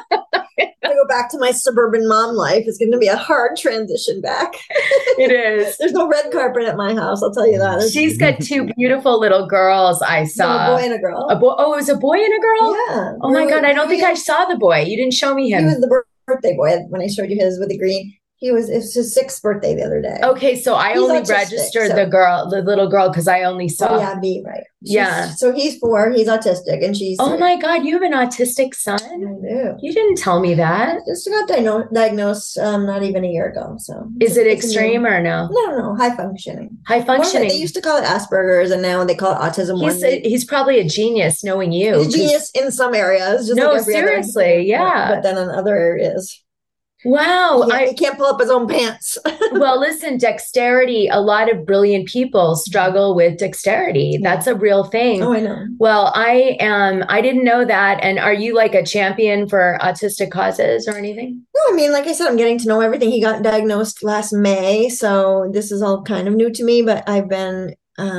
I go back to my suburban mom life. It's going to be a hard transition back. It is. There's no red carpet at my house. I'll tell you that. She's got two beautiful little girls. I saw a boy and a girl. Oh, it was a boy and a girl? Yeah. Oh my God. I don't think I saw the boy. You didn't show me him. He was the birthday boy when I showed you his with the green. It's his 6th birthday the other day. Okay, so I only registered the little girl because I only saw. Oh, yeah, me, right. Yeah. So he's 4, he's autistic, and she's 3. Oh my God, you have an autistic son? I do. You didn't tell me that. Just got diagnosed not even a year ago. So is it extreme or no? No, high functioning. High functioning. They used to call it Asperger's, and now they call it autism. He's probably a genius, knowing you. He's a genius in some areas. Just no, seriously, yeah. But then in other areas. Wow. He can't pull up his own pants. Well, listen, dexterity, a lot of brilliant people struggle with dexterity. That's a real thing. Oh, I know. Well, I didn't know that. And are you like a champion for autistic causes or anything? No, like I said, I'm getting to know everything. He got diagnosed last May. So this is all kind of new to me, but I've been,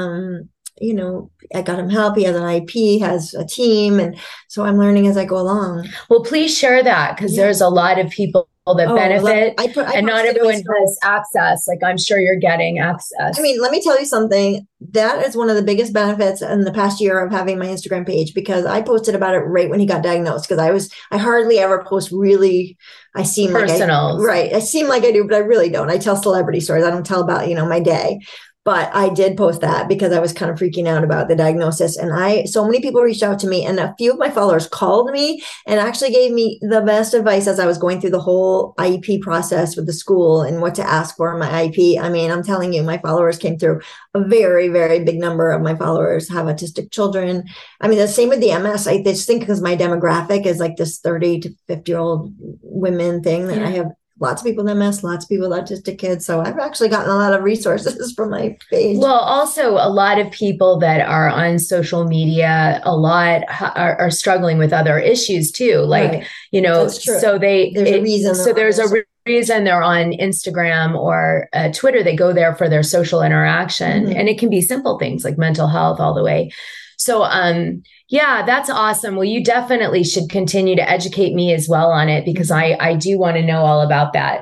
I got him help. He has an IP, has a team. And so I'm learning as I go along. Well, please share that because there's a lot of people that benefit and not everyone has access. Like I'm sure you're getting access. Let me tell you something. That is one of the biggest benefits in the past year of having my Instagram page, because I posted about it right when he got diagnosed. Because I hardly ever post really, I seem personal. Right. I seem like I do, but I really don't. I tell celebrity stories. I don't tell about, my day. But I did post that because I was kind of freaking out about the diagnosis. And so many people reached out to me, and a few of my followers called me and actually gave me the best advice as I was going through the whole IEP process with the school and what to ask for in my IEP. I'm telling you, my followers came through. A very, very big number of my followers have autistic children. The same with the MS. I just think because my demographic is like this 30 to 50-year-old women thing that I have. Lots of people with MS, lots of people with autistic kids. So I've actually gotten a lot of resources from my page. Well, also a lot of people that are on social media, a lot are struggling with other issues too. Like, That's true. so there's a reason. So there's a reason they're on Instagram or Twitter, they go there for their social interaction. And it can be simple things like mental health all the way. So, yeah, that's awesome. Well, you definitely should continue to educate me as well on it, because I do want to know all about that.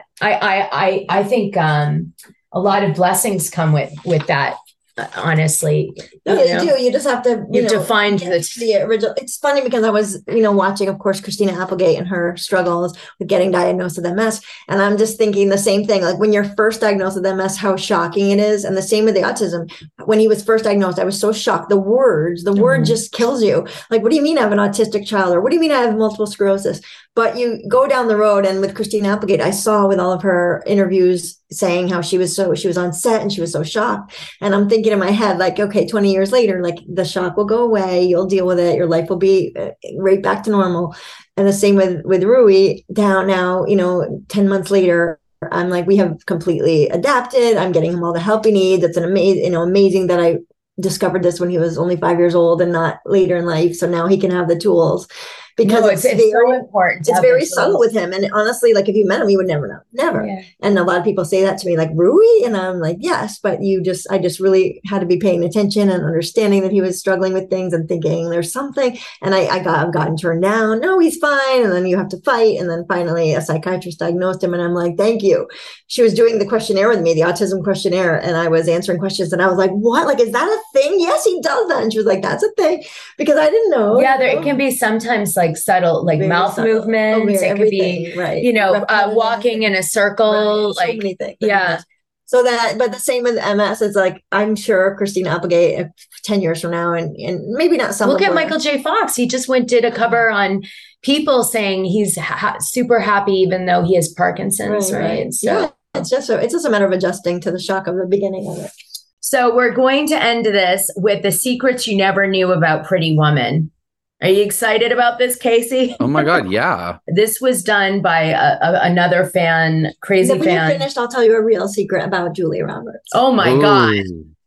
I think a lot of blessings come with that. Honestly, you do. You just have to you have to find the original. It's funny because I was watching, of course, Christina Applegate and her struggles with getting diagnosed with MS, and I'm just thinking the same thing. Like when you're first diagnosed with MS, how shocking it is, and the same with the autism. When he was first diagnosed, I was so shocked. The word just kills you. Like, what do you mean I have an autistic child, or what do you mean I have multiple sclerosis? But you go down the road, and with Christina Applegate, I saw with all of her interviews saying how she was on set and she was so shocked. And I'm thinking in my head, like, okay, 20 years later, like the shock will go away. You'll deal with it. Your life will be right back to normal. And the same with Rui. Down now, 10 months later, I'm like, we have completely adapted. I'm getting him all the help he needs. It's an amazing that I discovered this when he was only 5 years old and not later in life. So now he can have the tools. Because it's so important. It's very subtle with him. And honestly, like if you met him, you would never know. Never. Yeah. And a lot of people say that to me, like, Rui? And I'm like, yes, but I just really had to be paying attention and understanding that he was struggling with things and thinking there's something. And I've gotten turned down. No, he's fine. And then you have to fight. And then finally a psychiatrist diagnosed him. And I'm like, thank you. She was doing the questionnaire with me, the autism questionnaire. And I was answering questions and I was like, what? Like, is that a thing? Yes, he does that. And she was like, that's a thing. Because I didn't know. Yeah, it can be sometimes like subtle, like very mouth subtle movements. It could be, right. Walking in a circle, right. So many things. Yeah. So but the same with MS, it's like, I'm sure Christina Applegate 10 years from now, and maybe not some. Look at Michael J. Fox. He just did a cover on People saying he's super happy, even though he has Parkinson's, right? So yeah, it's just a matter of adjusting to the shock of the beginning of it. So we're going to end this with the secrets you never knew about Pretty Woman. Are you excited about this, Casey? Oh my God, yeah. This was done by another fan, crazy fan. When you're finished, I'll tell you a real secret about Julia Roberts. Oh my God.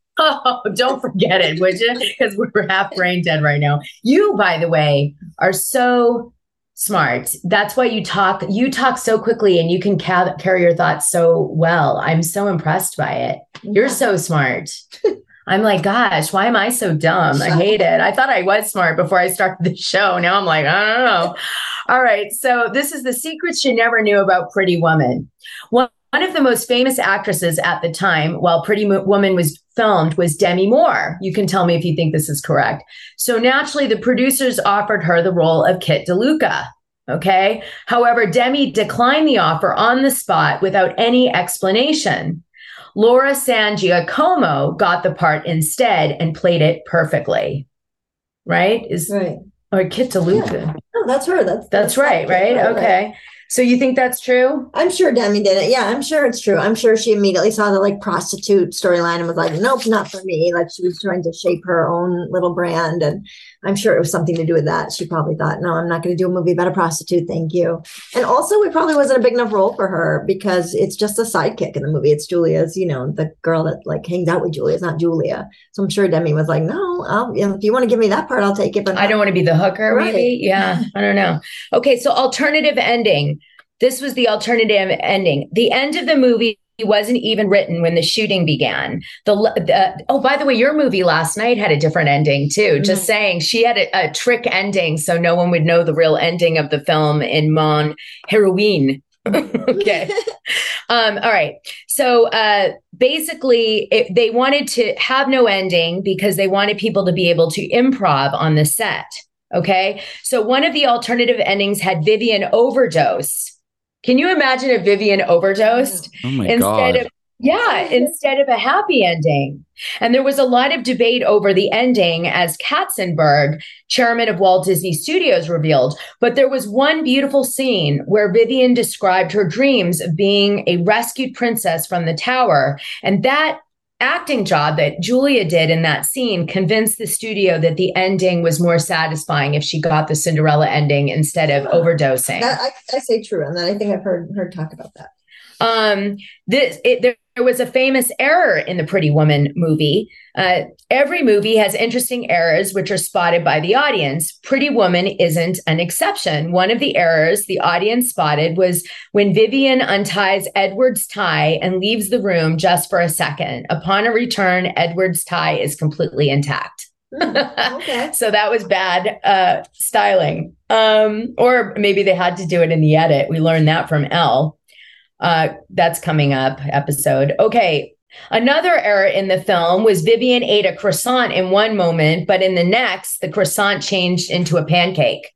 Oh, don't forget it, would you? Because we're half brain dead right now. You, by the way, are so smart. That's why you talk so quickly and you can carry your thoughts so well. I'm so impressed by it. You're so smart. I'm like, gosh, why am I so dumb? I hate it. I thought I was smart before I started the show. Now I'm like, I don't know. All right. So this is the secrets you never knew about Pretty Woman. One of the most famous actresses at the time while Pretty Woman was filmed was Demi Moore. You can tell me if you think this is correct. So naturally, the producers offered her the role of Kit DeLuca. Okay. However, Demi declined the offer on the spot without any explanation. Laura San Giacomo got the part instead and played it perfectly. Right? Right. Or Kit DeLuca. Yeah. Oh, that's her. That's right. Okay. Right. So you think that's true? I'm sure Demi did it. Yeah, I'm sure it's true. I'm sure she immediately saw the prostitute storyline and was like, nope, not for me. Like she was trying to shape her own little brand. And I'm sure it was something to do with that. She probably thought, no, I'm not going to do a movie about a prostitute. Thank you. And also it probably wasn't a big enough role for her because it's just a sidekick in the movie. It's Julia's, the girl that hangs out with Julia. It's not Julia. So I'm sure Demi was like, no, if you want to give me that part, I'll take it. But I don't want to be the hooker, right. Maybe. Yeah. I don't know. Okay. So alternative ending. This was the alternative ending. The end of the movie wasn't even written when the shooting began. By the way, your movie last night had a different ending too. Mm-hmm. Just saying, she had a trick ending, so no one would know the real ending of the film in Mon Heroine. Okay. All right. So basically, they wanted to have no ending because they wanted people to be able to improv on the set. Okay. So one of the alternative endings had Vivian overdose. Can you imagine if Vivian overdosed? Oh my God. Instead of a happy ending? And there was a lot of debate over the ending, as Katzenberg, chairman of Walt Disney Studios, revealed. But there was one beautiful scene where Vivian described her dreams of being a rescued princess from the tower. And that acting job that Julia did in that scene convinced the studio that the ending was more satisfying if she got the Cinderella ending instead of overdosing. I say true, and I think I've heard her talk about that. was a famous error in the Pretty Woman movie. Every movie has interesting errors which are spotted by the audience. Pretty Woman isn't an exception. One of the errors the audience spotted was when Vivian unties Edward's tie and leaves the room just for a second. Upon a return, Edward's tie is completely intact. Okay. So that was bad styling. Or maybe they had to do it in the edit. We learned that from Elle. That's coming up episode. Okay. Another error in the film was Vivian ate a croissant in one moment, but in the next, the croissant changed into a pancake.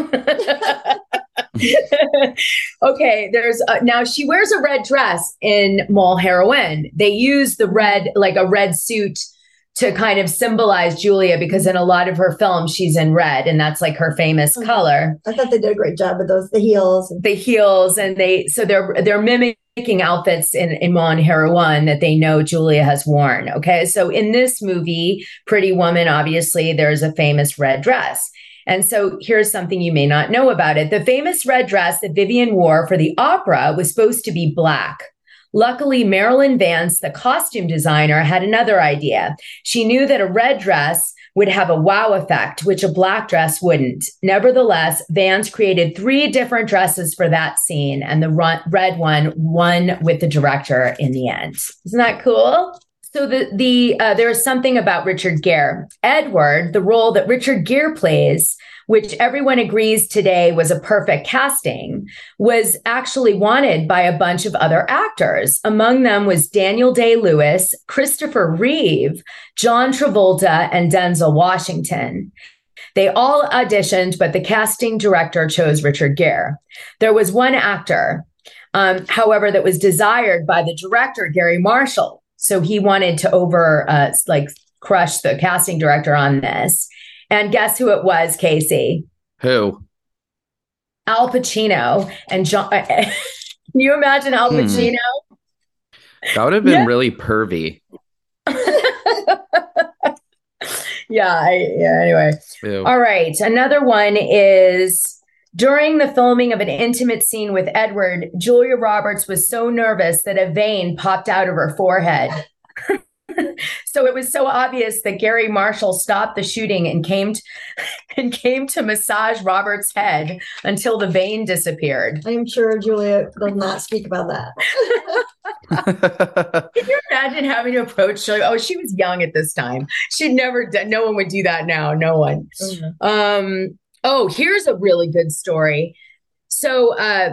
Okay. There's now she wears a red dress in Mulholland. They use the red, like a red suit, to kind of symbolize Julia, because in a lot of her films, she's in red, and that's like her famous color. I thought they did a great job with those, the heels. The heels, and they're mimicking outfits in Mon Heroine that they know Julia has worn. Okay, so in this movie, Pretty Woman, obviously, there's a famous red dress. And so here's something you may not know about it. The famous red dress that Vivian wore for the opera was supposed to be black. Luckily, Marilyn Vance, the costume designer, had another idea. She knew that a red dress would have a wow effect, which a black dress wouldn't. Nevertheless, Vance created 3 different dresses for that scene, and the red one won with the director in the end. Isn't that cool? So there's something about Richard Gere. Edward, the role that Richard Gere plays, which everyone agrees today was a perfect casting, was actually wanted by a bunch of other actors. Among them was Daniel Day-Lewis, Christopher Reeve, John Travolta, and Denzel Washington. They all auditioned, but the casting director chose Richard Gere. There was one actor, however, that was desired by the director, Gary Marshall. So he wanted to crush the casting director on this. And guess who it was, Casey? Who? Al Pacino and John. Can you imagine Al Pacino? That would have been really pervy. Anyway. Ew. All right. Another one is during the filming of an intimate scene with Edward, Julia Roberts was so nervous that a vein popped out of her forehead. So it was so obvious that Gary Marshall stopped the shooting and came to massage Robert's head until the vein disappeared. I'm sure Julia does not speak about that. Can you imagine having to approach Julia? Oh, she was young at this time. She'd never done. No one would do that now. No one. Mm-hmm. Here's a really good story. So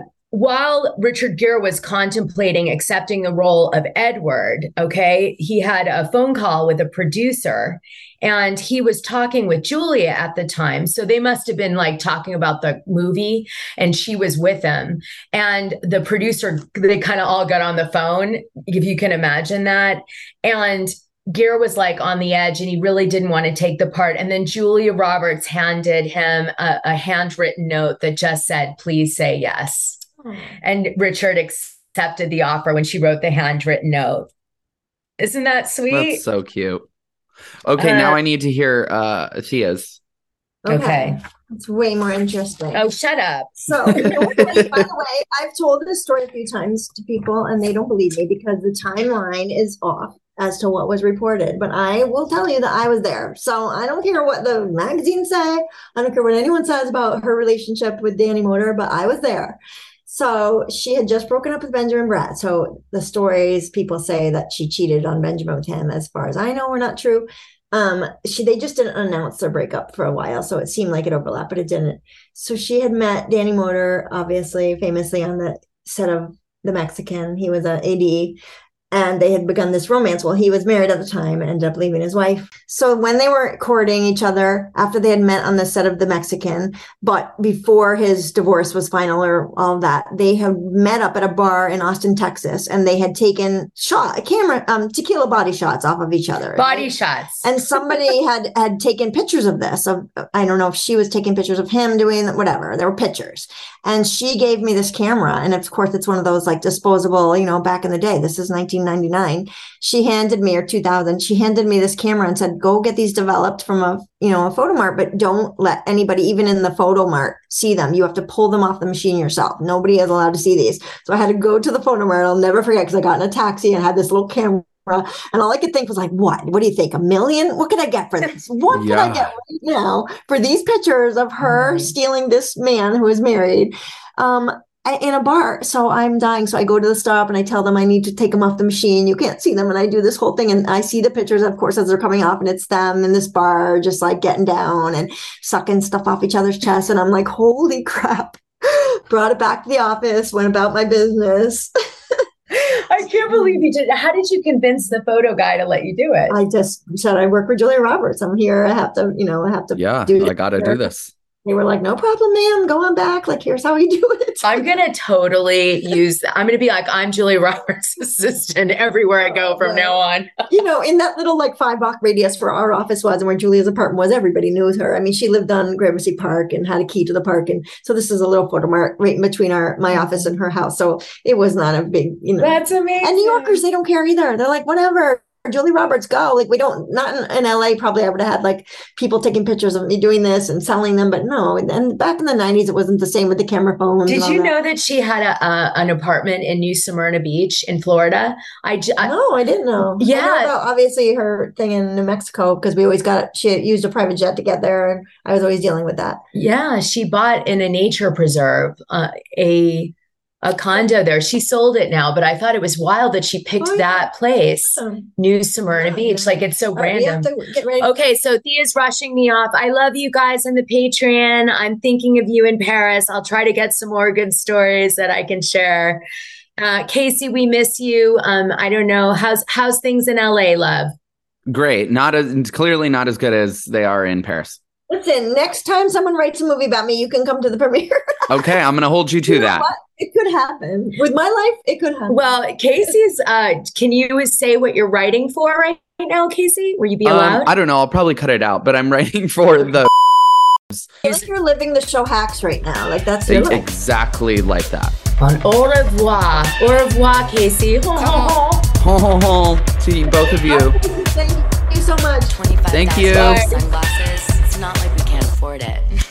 while Richard Gere was contemplating accepting the role of Edward, okay, he had a phone call with a producer, and he was talking with Julia at the time. So they must have been like talking about the movie, and she was with him. And the producer, they kind of all got on the phone, if you can imagine that. And Gere was like on the edge, and he really didn't want to take the part. And then Julia Roberts handed him a handwritten note that just said, "Please say yes." And Richard accepted the offer when she wrote the handwritten note. Isn't that sweet? That's so cute. Okay, now I need to hear Thea's. Okay. It's way more interesting. Oh, shut up. So, by the way, I've told this story a few times to people, and they don't believe me because the timeline is off as to what was reported. But I will tell you that I was there. So I don't care what the magazines say. I don't care what anyone says about her relationship with Danny Moder, but I was there. So she had just broken up with Benjamin Bratt. So the stories, people say that she cheated on Benjamin with him, as far as I know, were not true. They just didn't announce their breakup for a while, so it seemed like it overlapped, but it didn't. So she had met Danny Moder, obviously, famously on the set of The Mexican. He was an AD. And they had begun this romance. Well, he was married at the time and ended up leaving his wife. So when they were courting each other, after they had met on the set of The Mexican, but before his divorce was final or all that, they had met up at a bar in Austin, Texas, and they had taken tequila body shots off of each other. Body shots. And somebody had taken pictures of this. I don't know if she was taking pictures of him doing whatever. There were pictures. And she gave me this camera. And of course, it's one of those like disposable, back in the day. This is 1990. 1999. She handed me, or 2000, she handed me this camera and said, go get these developed from a photo mart, but don't let anybody, even in the photo mart, see them. You have to pull them off the machine yourself. Nobody is allowed to see these. So I had to go to the photo mart. I'll never forget, because I got in a taxi and had this little camera. And all I could think was like, what do you think? $1 million? What can I get for this? What can I get right now for these pictures of her stealing this man who is married in a bar? So I'm dying. So I go to the stop and I tell them I need to take them off the machine. You can't see them. And I do this whole thing. And I see the pictures, of course, as they're coming off. And it's them in this bar, just like getting down and sucking stuff off each other's chest. And I'm like, holy crap. Brought it back to the office, went about my business. I can't believe you did. How did you convince the photo guy to let you do it? I just said, I work for Julia Roberts. I'm here. I have to I got to do this. They were like, no problem, ma'am. Go on back. Like, here's how we do it. I'm going to totally I'm going to be like, I'm Julia Roberts' assistant everywhere I go from now on. In that little like 5-block radius where our office was and where Julia's apartment was, everybody knew her. I mean, she lived on Gramercy Park and had a key to the park. And so this is a little photo mart right in between my office and her house. So it was not a big, That's amazing. And New Yorkers, they don't care either. They're like, whatever. Julie Roberts, go. Like, we don't, not in LA, probably I would have had like people taking pictures of me doing this and selling them, but no. And back in the 90s, it wasn't the same with the camera phones. Did you know that she had an apartment in New Smyrna Beach in Florida? No, I didn't know. Yeah. I know about, obviously, her thing in New Mexico, because she used a private jet to get there, and I was always dealing with that. Yeah, she bought in a nature preserve a condo there. She sold it now, but I thought it was wild that she picked that place, New Smyrna Beach. Like, it's so random. We have to get ready. Okay, so Thea's rushing me off. I love you guys on the Patreon. I'm thinking of you in Paris. I'll try to get some more good stories that I can share. Casey, we miss you. I don't know. How's things in LA, love? Great. Clearly not as good as they are in Paris. Listen, next time someone writes a movie about me, you can come to the premiere. Okay, I'm going to hold you to that. What? It could happen. With my life, it could happen. Well, Casey's, can you say what you're writing for right now, Casey? Will you be allowed? I don't know. I'll probably cut it out, but I'm writing for the... Like you're living the show Hacks right now. Like, that's your life. Exactly like that. Au revoir. Au revoir, Casey. Ho, ho, ho. To both of you. Thank you so much. $25,000 Thank you. sunglasses. It's not like we can't afford it.